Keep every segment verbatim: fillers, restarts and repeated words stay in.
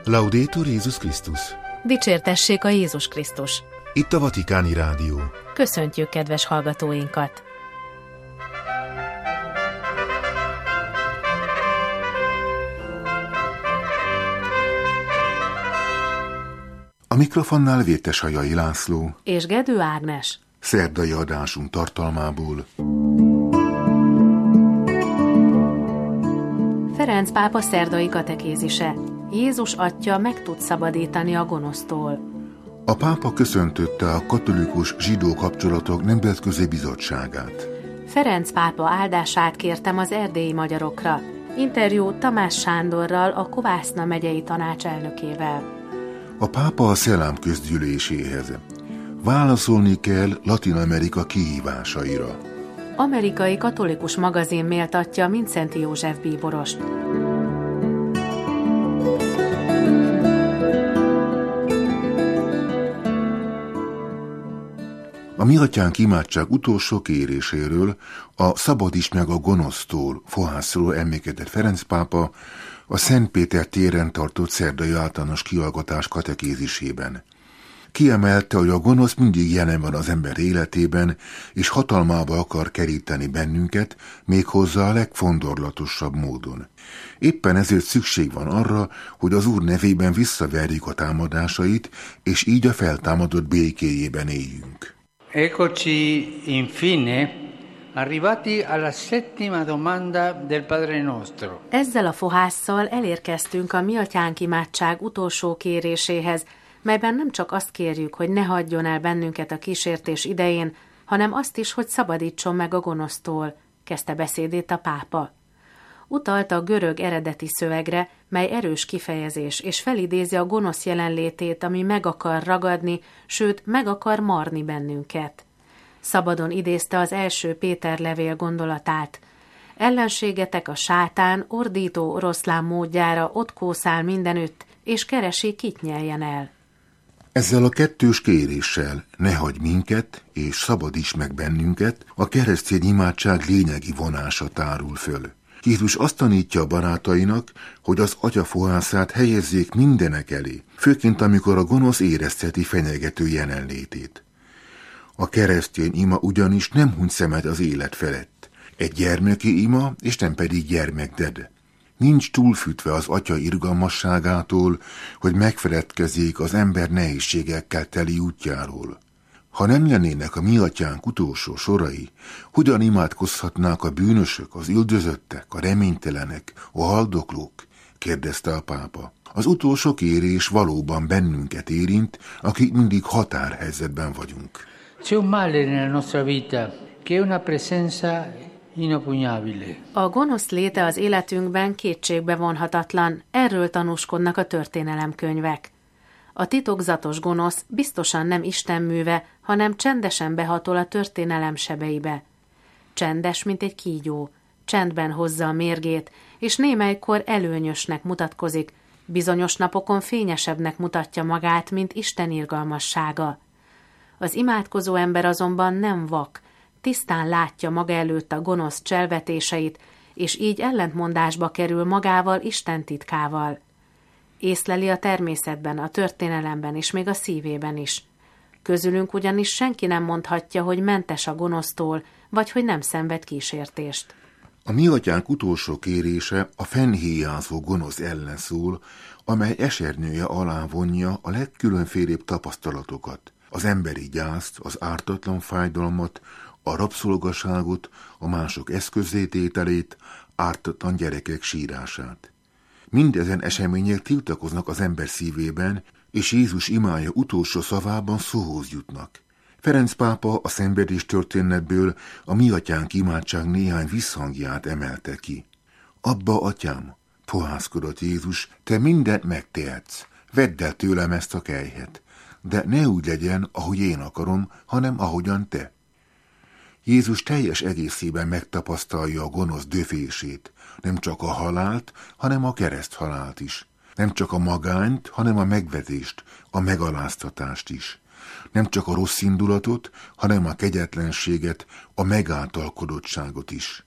Laudetur Jézus Krisztus! Dicsértessék a Jézus Krisztus! Itt a Vatikáni Rádió. Köszöntjük kedves hallgatóinkat! A mikrofonnál Vérteshajai László és Gedő Ágnes. Szerdai adásunk tartalmából. Ferenc pápa szerdai katekézise. Jézus Atya meg tud szabadítani a gonosztól. A pápa köszöntötte a katolikus zsidó kapcsolatok nemzetközi bizottságát. Ferenc pápa áldását kértem az erdélyi magyarokra. Interjú Tamás Sándorral, a Kovászna megyei tanács elnökével. A pápa a Szelám közgyűléséhez. Válaszolni kell Latin Amerika kihívásaira. Amerikai katolikus magazin méltatja Mindszenty József bíborost. A Mi Atyánk imádság utolsó kéréséről, a Szabadíts meg a gonosztól fohászról emlékezett Ferenc pápa a Szent Péter téren tartott szerdai általános kihallgatás katekézisében. Kiemelte, hogy a gonosz mindig jelen van az ember életében, és hatalmába akar keríteni bennünket, méghozzá a legfondorlatosabb módon. Éppen ezért szükség van arra, hogy az Úr nevében visszaverjük a támadásait, és így a feltámadott békéjében éljünk. Eccoci infine arrivati alla settima domanda del Padre Nostro. Ezzel a fohásszal elérkeztünk a Mi Atyánk imádság utolsó kéréséhez, melyben nem csak azt kérjük, hogy ne hagyjon el bennünket a kísértés idején, hanem azt is, hogy szabadítson meg a gonosztól, kezdte beszédét a pápa. Utalt a görög eredeti szövegre, mely erős kifejezés, és felidézi a gonosz jelenlétét, ami meg akar ragadni, sőt, meg akar marni bennünket. Szabadon idézte az első Péter levél gondolatát. Ellenségetek a sátán ordító oroszlán módjára ott kószál mindenütt, és keresi, kit nyeljen el. Ezzel a kettős kéréssel, ne hagyj minket, és szabadíts meg bennünket, a keresztény imádság lényegi vonása tárul föl. Jézus azt tanítja a barátainak, hogy az Atya fohászát helyezzék mindenek elé, főként amikor a gonosz érezteti fenyegető jelenlétét. A keresztény ima ugyanis nem huny szemet az élet felett. Egy gyermeki ima, és nem pedig gyermekded. Nincs túlfűtve az Atya irgalmasságától, hogy megfeledkezzék az ember nehézségekkel teli útjáról. Ha nem lennének a Mi Atyánk utolsó sorai, hogyan imádkozhatnák a bűnösök, az üldözöttek, a reménytelenek, a haldoklók? Kérdezte a pápa. Az utolsó kérés valóban bennünket érint, akik mindig határhelyzetben vagyunk. C'è un male nella nostra vita, che è una presenza inoppugnabile. A gonosz léte az életünkben kétségbe vonhatatlan, erről tanúskodnak a történelemkönyvek. A titokzatos gonosz biztosan nem Isten műve, hanem csendesen behatol a történelem sebeibe. Csendes, mint egy kígyó, csendben hozza a mérgét, és némelykor előnyösnek mutatkozik, bizonyos napokon fényesebbnek mutatja magát, mint Isten irgalmassága. Az imádkozó ember azonban nem vak, tisztán látja maga előtt a gonosz cselvetéseit, és így ellentmondásba kerül magával, Isten titkával. Észleli a természetben, a történelemben és még a szívében is. Közülünk ugyanis senki nem mondhatja, hogy mentes a gonosztól, vagy hogy nem szenved kísértést. A Mi Atyánk utolsó kérése a fennhéjázó gonosz ellen szól, amely esernyője alá vonja a legkülönfélébb tapasztalatokat, az emberi gyászt, az ártatlan fájdalmat, a rabszolgaságot, a mások eszközzétételét, ártatlan gyerekek sírását. Mindezen események tiltakoznak az ember szívében, és Jézus imája utolsó szavában szóhoz jutnak. Ferenc pápa a szenvedés történetből a Mi Atyánk imádság néhány visszhangját emelte ki. Abba, Atyám, fohászkodott Jézus, te mindent megtehetsz, vedd el tőlem ezt a kelyhet, de ne úgy legyen, ahogy én akarom, hanem ahogyan te. Jézus teljes egészében megtapasztalja a gonosz döfését, nem csak a halált, hanem a kereszthalált is. Nem csak a magányt, hanem a megvetést, a megaláztatást is. Nem csak a rossz indulatot, hanem a kegyetlenséget, a megáltalkodottságot is.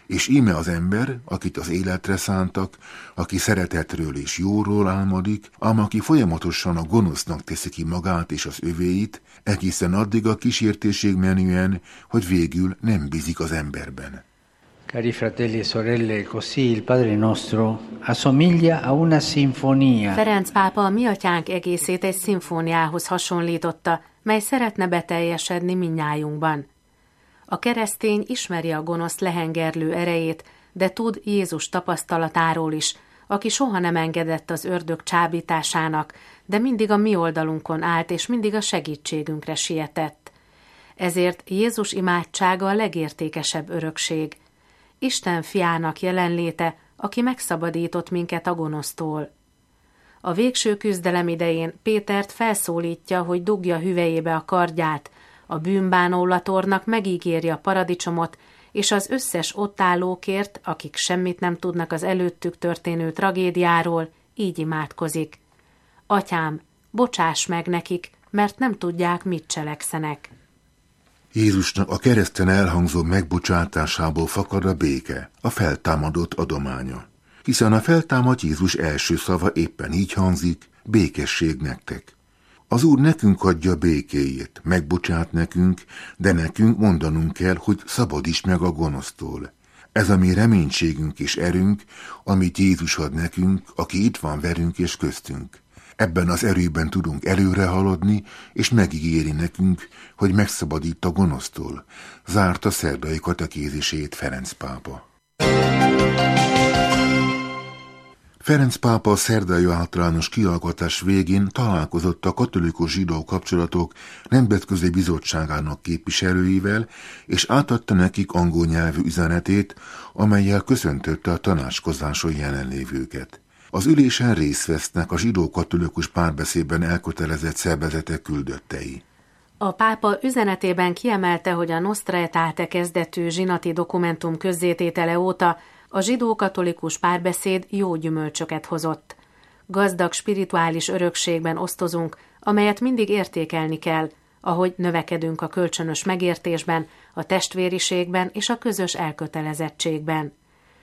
És íme az ember, akit az életre szántak, aki szeretetről és jóról álmodik, ám aki folyamatosan a gonosznak teszi ki magát és az övéit, egészen addig a kísértésig menően, hogy végül nem bízik az emberben. Cari fratelli e sorelle, così il Padre nostro assomiglia a una sinfonia. Ferenc pápa a mi atyánk egészét egy szimfóniához hasonlította, mely szeretne beteljesedni mindnyájunkban. A keresztény ismeri a gonosz lehengerlő erejét, de tud Jézus tapasztalatáról is, aki soha nem engedett az ördög csábításának, de mindig a mi oldalunkon állt, és mindig a segítségünkre sietett. Ezért Jézus imádsága a legértékesebb örökség. Isten fiának jelenléte, aki megszabadított minket a gonosztól. A végső küzdelem idején Pétert felszólítja, hogy dugja hüvelyébe a kardját, a bűnbánó latornak megígéri a paradicsomot, és az összes ott állókért, akik semmit nem tudnak az előttük történő tragédiáról, így imádkozik. Atyám, bocsáss meg nekik, mert nem tudják, mit cselekszenek. Jézusnak a kereszten elhangzó megbocsátásából fakad a béke, a feltámadott adománya. Hiszen a feltámadt Jézus első szava éppen így hangzik, békesség nektek. Az Úr nekünk adja békéjét, megbocsát nekünk, de nekünk mondanunk kell, hogy szabadíts meg a gonosztól. Ez a mi reménységünk és erőnk, amit Jézus ad nekünk, aki itt van velünk és köztünk. Ebben az erőben tudunk előre haladni, és megígéri nekünk, hogy megszabadít a gonosztól. Zárta szerdai katekézisét Ferenc pápa. Ferenc pápa a szerdai általános kihallgatás végén találkozott a katolikus-zsidó kapcsolatok nemzetközi bizottságának képviselőivel, és átadta nekik angol nyelvű üzenetét, amellyel köszöntötte a tanácskozáson jelenlévőket. Az ülésen részt vesznek a zsidó-katolikus párbeszédben elkötelezett szervezetek küldöttei. A pápa üzenetében kiemelte, hogy a Nostra Aetate kezdetű zsinati dokumentum közzététele óta a zsidó-katolikus párbeszéd jó gyümölcsöket hozott. Gazdag spirituális örökségben osztozunk, amelyet mindig értékelni kell, ahogy növekedünk a kölcsönös megértésben, a testvériségben és a közös elkötelezettségben.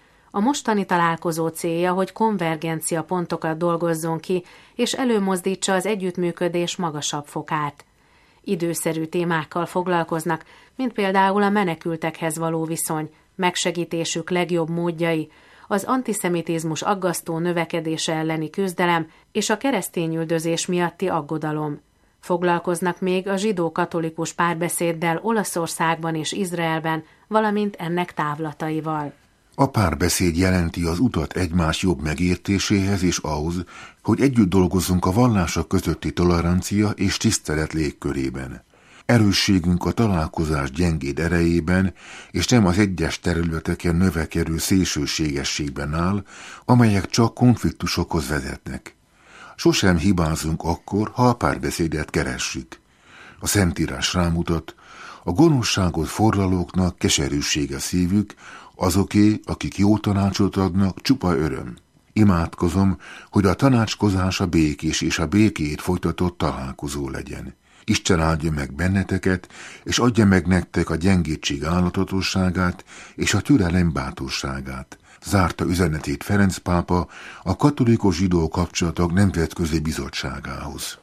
A mostani találkozó célja, hogy konvergencia pontokat dolgozzon ki, és előmozdítsa az együttműködés magasabb fokát. Időszerű témákkal foglalkoznak, mint például a menekültekhez való viszony, megsegítésük legjobb módjai, az antiszemitizmus aggasztó növekedése elleni küzdelem és a keresztényüldözés miatti aggodalom. Foglalkoznak még a zsidó-katolikus párbeszéddel Olaszországban és Izraelben, valamint ennek távlataival. A párbeszéd jelenti az utat egymás jobb megértéséhez és ahhoz, hogy együtt dolgozzunk a vallások közötti tolerancia és tisztelet légkörében. Erősségünk a találkozás gyengéd erejében, és nem az egyes területeken növekedő szélsőségességben áll, amelyek csak konfliktusokhoz vezetnek. Sosem hibázunk akkor, ha a párbeszédet keressük. A Szentírás rámutat, a gonoszságot forralóknak keserűsége szívük, azoké, akik jó tanácsot adnak, csupa öröm. Imádkozom, hogy a tanácskozás a békés és a békét folytatott találkozó legyen. Isten áldja meg benneteket, és adja meg nektek a gyengétség állatatosságát és a türelem bátorságát. Zárta üzenetét Ferenc pápa a katolikus-zsidó kapcsolatok nemzetközi bizottságához.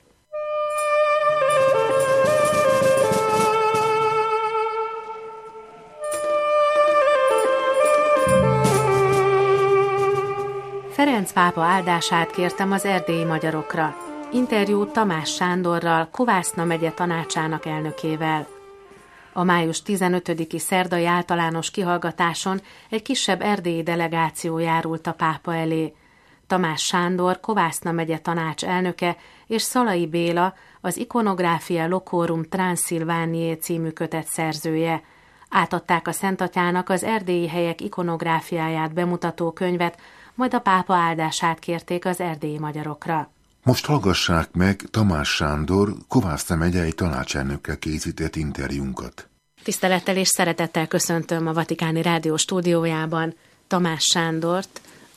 Ferenc pápa áldását kértem az erdélyi magyarokra. Interjú Tamás Sándorral, Kovászna megye tanácsának elnökével. A május tizenötödiki szerdai általános kihallgatáson egy kisebb erdélyi delegáció járult a pápa elé. Tamás Sándor, Kovászna megye tanács elnöke, és Szalai Béla, az Iconografia Locorum Transsilvaniae című kötet szerzője. Átadták a Szentatyának az erdélyi helyek ikonográfiáját bemutató könyvet, majd a pápa áldását kérték az erdélyi magyarokra. Most hallgassák meg Tamás Sándor, Kovászna megyei tanácselnökkel készített interjúnkat. Tisztelettel és szeretettel köszöntöm a Vatikáni Rádió stúdiójában Tamás Sándort,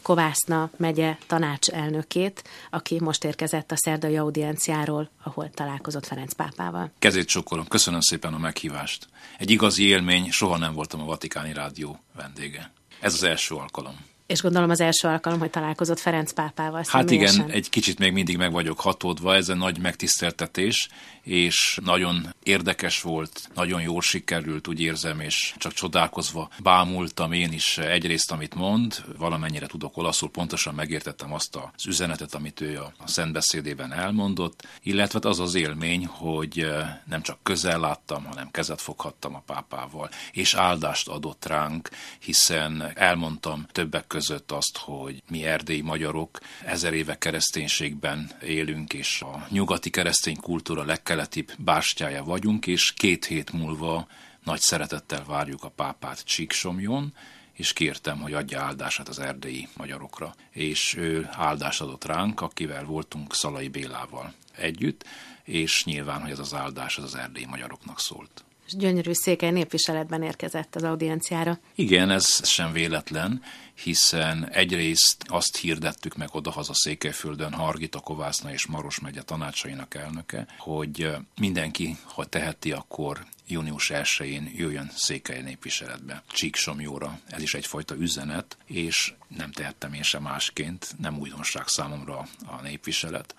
Kovászna megye tanácselnökét, aki most érkezett a szerdai audienciáról, ahol találkozott Ferenc pápával. Kezét csókolom, köszönöm szépen a meghívást. Egy igazi élmény, soha nem voltam a Vatikáni Rádió vendége. Ez az első alkalom. És gondolom az első alkalom, hogy találkozott Ferenc pápával Hát személyesen. igen, egy kicsit még mindig meg vagyok hatódva, ez egy nagy megtiszteltetés, és nagyon érdekes volt, nagyon jól sikerült, úgy érzem, és csak csodálkozva bámultam én is egyrészt, amit mond, valamennyire tudok olaszul, pontosan megértettem azt az üzenetet, amit ő a szentbeszédében elmondott, illetve az az élmény, hogy nem csak közel láttam, hanem kezet foghattam a pápával, és áldást adott ránk, hiszen elmondtam többek között azt, hogy mi erdélyi magyarok ezer éve kereszténységben élünk, és a nyugati keresztény kultúra legkeletibb bástyája vagyunk, és két hét múlva nagy szeretettel várjuk a pápát Csíksomlyón, és kértem, hogy adja áldását az erdélyi magyarokra. És ő áldást adott ránk, akivel voltunk Szalai Bélával együtt, és nyilván, hogy ez az áldás az, az erdélyi magyaroknak szólt. És gyönyörű székely népviseletben érkezett az audienciára. Igen, ez sem véletlen, hiszen egyrészt azt hirdettük meg odahaza Székelyföldön Hargita Kovászna és Maros megye tanácsainak elnöke, hogy mindenki, ha teheti, akkor június elsején jöjjön székely népviseletbe, Csíksomlyóra. Ez is egyfajta üzenet, és nem tehettem én sem másként, nem újdonság számomra a népviselet,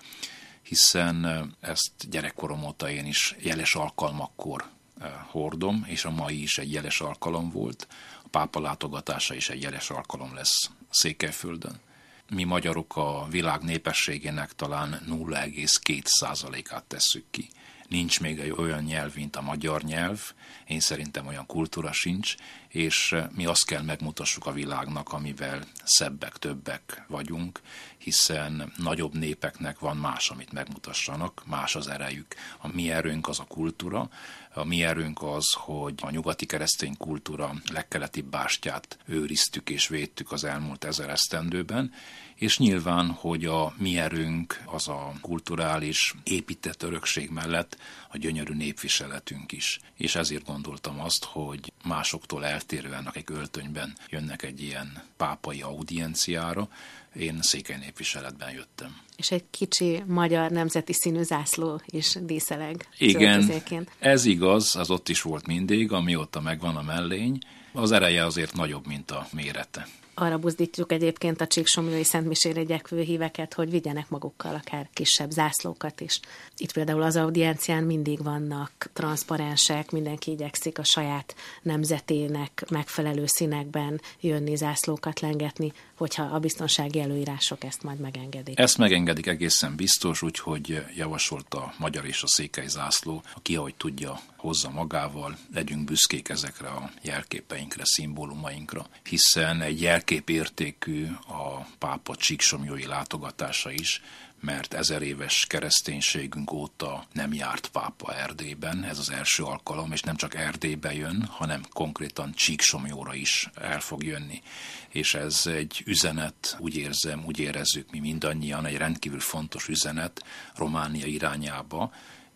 hiszen ezt gyerekkorom óta én is jeles alkalmakkor hordom, és a mai is egy jeles alkalom volt. A pápa látogatása is egy jeles alkalom lesz Székelyföldön. Mi magyarok a világ népességének talán nulla egész két százalékát tesszük ki. Nincs még egy olyan nyelv, mint a magyar nyelv, én szerintem olyan kultúra sincs, és mi azt kell megmutassuk a világnak, amivel szebbek, többek vagyunk, hiszen nagyobb népeknek van más, amit megmutassanak, más az erejük. A mi erőnk az a kultúra, a mi erőnk az, hogy a nyugati keresztény kultúra legkeletibb bástyát őriztük és védtük az elmúlt ezer esztendőben, és nyilván, hogy a mi erőnk az a kulturális épített örökség mellett a gyönyörű népviseletünk is. És ezért gondoltam azt, hogy másoktól eltérően, akik öltönyben jönnek egy ilyen pápai audienciára, én székely népviseletben jöttem. És egy kicsi magyar nemzeti színű zászló is díszeleg. Igen, ez igaz, az ott is volt mindig, amióta megvan a mellény. Az ereje azért nagyobb, mint a mérete. Arra buzdítjuk egyébként a csíksomlyói szentmisére gyekvő híveket, hogy vigyenek magukkal akár kisebb zászlókat is. Itt például az audiencián mindig vannak transzparensek, mindenki igyekszik a saját nemzetének megfelelő színekben jönni, zászlókat lengetni, hogyha a biztonsági előírások ezt majd megengedik. Ezt megengedik egészen biztos, úgyhogy javasolt a magyar és a székely zászló, aki ahogy tudja, hozza magával, legyünk büszkék ezekre a jelképeinkre, szimbólumainkra, hiszen egy jelképértékű a pápa csíksomlyói látogatása is, mert ezer éves kereszténységünk óta nem járt pápa Erdélyben, ez az első alkalom, és nem csak Erdélybe jön, hanem konkrétan Csíksomlyóra is el fog jönni. És ez egy üzenet, úgy érzem, úgy érezzük mi mindannyian, egy rendkívül fontos üzenet Románia irányába,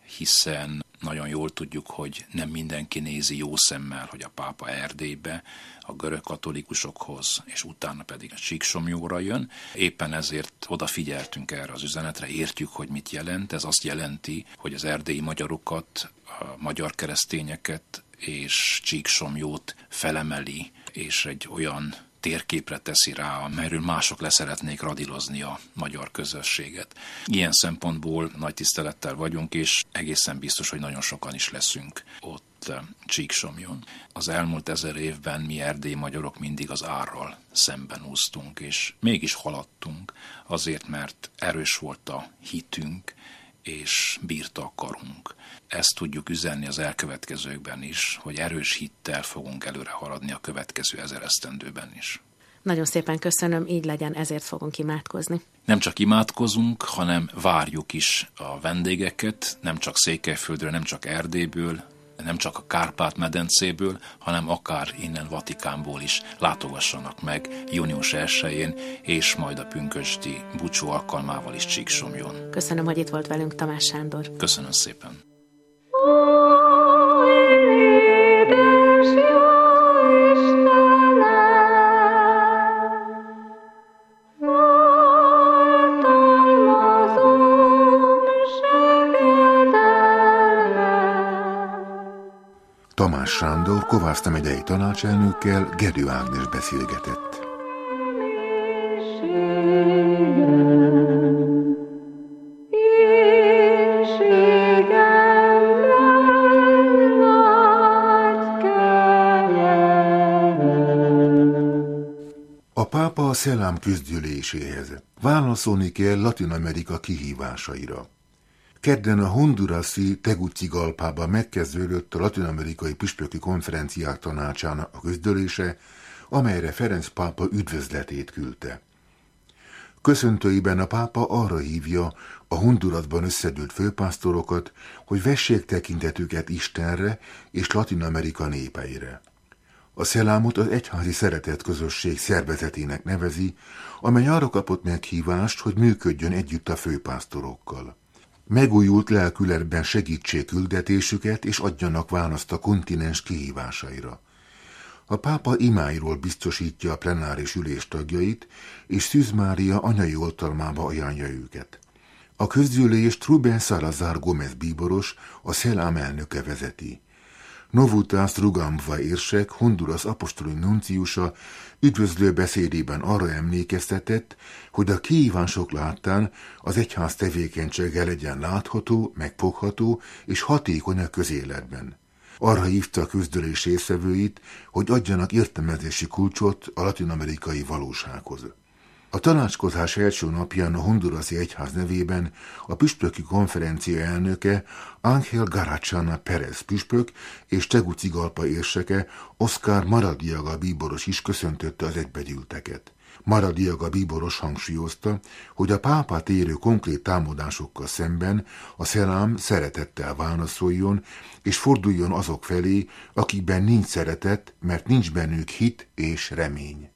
hiszen nagyon jól tudjuk, hogy nem mindenki nézi jó szemmel, hogy a pápa Erdélybe, a görög katolikusokhoz, és utána pedig a Csíksomlyóra jön. Éppen ezért odafigyeltünk erre az üzenetre, értjük, hogy mit jelent. Ez azt jelenti, hogy az erdélyi magyarokat, a magyar keresztényeket és Csíksomlyót felemeli, és egy olyan térképre teszi rá, amelyről mások leszeretnék radilozni a magyar közösséget. Ilyen szempontból nagy tisztelettel vagyunk, és egészen biztos, hogy nagyon sokan is leszünk ott Csíksomlyon. Az elmúlt ezer évben mi erdélyi magyarok mindig az árral szemben úsztunk, és mégis haladtunk, azért, mert erős volt a hitünk, és bírta a karunk. Ezt tudjuk üzenni az elkövetkezőkben is, hogy erős hittel fogunk előre haladni a következő ezer esztendőben is. Nagyon szépen köszönöm, így legyen, ezért fogunk imádkozni. Nem csak imádkozunk, hanem várjuk is a vendégeket, nem csak Székelyföldről, nem csak Erdélyből, nem csak a Kárpát-medencéből, hanem akár innen Vatikánból is látogassanak meg június elsején, és majd a pünkösdi búcsú alkalmával is Csíksomlyon. Köszönöm, hogy itt volt velünk Tamás Sándor. Köszönöm szépen. Tamás Sándor Kovász megyei tanácselnökkel Gedő Ágnes beszélgetett. A pápa a szelám küzdüléséhez. Válaszolni kell Latin-Amerika kihívásaira. Kedden a hondurasi Tegucigalpában megkezdődött a latin-amerikai püspöki konferenciák tanácsának a közgyűlése, amelyre Ferenc pápa üdvözletét küldte. Köszöntőiben a pápa arra hívja a Hondurasban összegyűlt főpásztorokat, hogy vessék tekintetüket Istenre és Latin-Amerika népeire. A szelámot az egyházi szeretett közösség szervezetének nevezi, amely arra kapott meghívást, hogy működjön együtt a főpásztorokkal. Megújult lelkületben segítsék küldetésüket, és adjanak választ a kontinens kihívásaira. A pápa imáiról biztosítja a plenáris ülés tagjait, és Szűz Mária anyai oltalmába ajánlja őket. A közgyűlést Rubén Salazar Gómez bíboros, a szelám elnöke vezeti. Novutas Rugambva érsek, Honduras apostoli nunciusa üdvözlő beszédében arra emlékeztetett, hogy a kihívások láttán az egyház tevékenysége legyen látható, megfogható és hatékony a közéletben. Arra hívta a közgyűlés résztvevőit, hogy adjanak értelmezési kulcsot a latin-amerikai valósághoz. A tanácskozás első napján a hondurasi egyház nevében a püspöki konferencia elnöke Ángel Garachana Pérez püspök és Tegucigalpa érseke Oscar Maradiaga bíboros is köszöntötte az egybegyűlteket. Maradiaga bíboros hangsúlyozta, hogy a pápát érő konkrét támadásokkal szemben a szelám szeretettel válaszoljon, és forduljon azok felé, akikben nincs szeretet, mert nincs bennük hit és remény.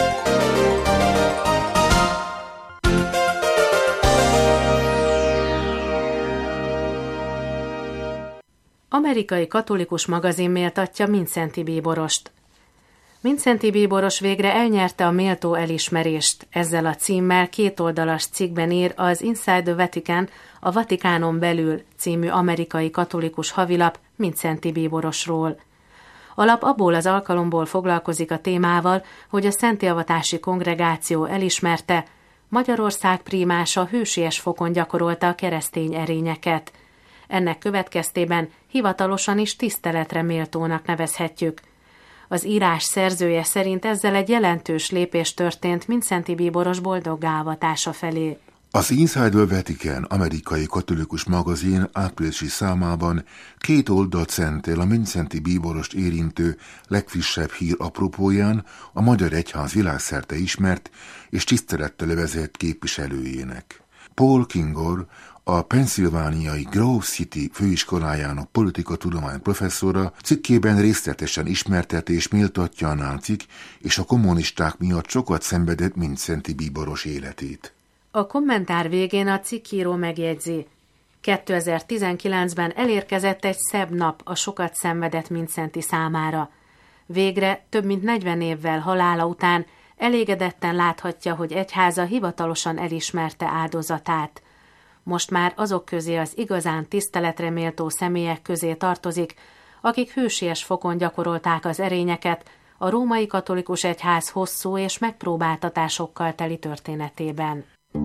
Amerikai katolikus magazin méltatja Mindszenty bíborost. Mindszenty bíboros végre elnyerte a méltó elismerést. Ezzel a címmel kétoldalas cikkben ír az Inside the Vatican, a Vatikánon belül című amerikai katolikus havilap Mindszenty bíborosról. A lap abból az alkalomból foglalkozik a témával, hogy a szentélvatási kongregáció elismerte, Magyarország prímása hősies fokon gyakorolta a keresztény erényeket. Ennek következtében hivatalosan is tiszteletre méltónak nevezhetjük. Az írás szerzője szerint ezzel egy jelentős lépés történt Mindszenty bíboros boldoggá avatása felé. Az Inside the Vatican amerikai katolikus magazin áprilisi számában két oldalt szentel a Mindszenty bíborost érintő legfrissebb hír apropóján a magyar egyház világszerte ismert és tisztelettel vezet képviselőjének. Paul Kingor, a Pennsylvániai Grove City főiskolájának politikatudomány professzora cikkében részletesen ismerteti és méltatja a nácik és a kommunisták miatt sokat szenvedett Mindszenty bíboros életét. A kommentár végén a cikkíró megjegyzi: kétezer-tizenkilencben elérkezett egy szebb nap a sokat szenvedett Mindszenty számára. Végre, több mint negyven évvel halála után elégedetten láthatja, hogy egyháza hivatalosan elismerte áldozatát. Most már azok közé az igazán tiszteletre méltó személyek közé tartozik, akik hősies fokon gyakorolták az erényeket a római katolikus egyház hosszú és megpróbáltatásokkal teli történetében.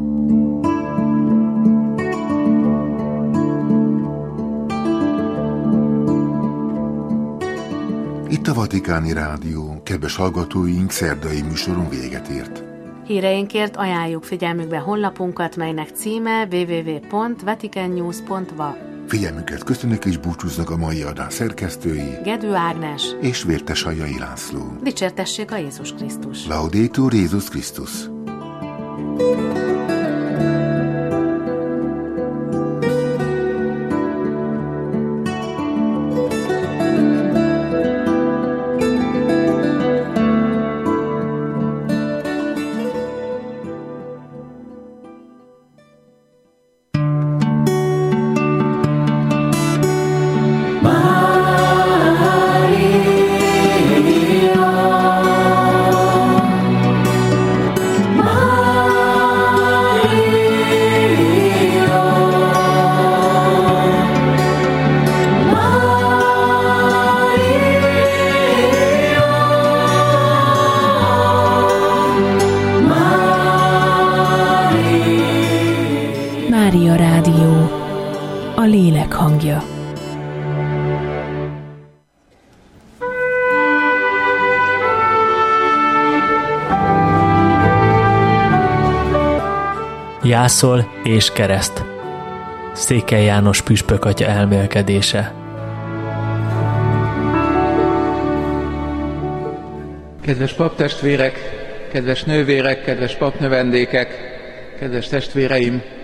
Itt a Vatikáni Rádió, kedves hallgatóink, szerdai műsoron véget ért. Híreinkért ajánljuk figyelmükbe honlapunkat, melynek címe double-u double-u double-u pont vatican news pont v a. Figyelmüket köszönök és búcsúznak a mai adás szerkesztői Gedő Ágnes és Vértesajai László. Dicsértessék a Jézus Krisztus! Laudetur Jézus Krisztus! lélek hangja. Jászol és kereszt. Székely János püspök atya elmélkedése. Kedves paptestvérek, kedves nővérek, kedves papnövendékek, kedves testvéreim!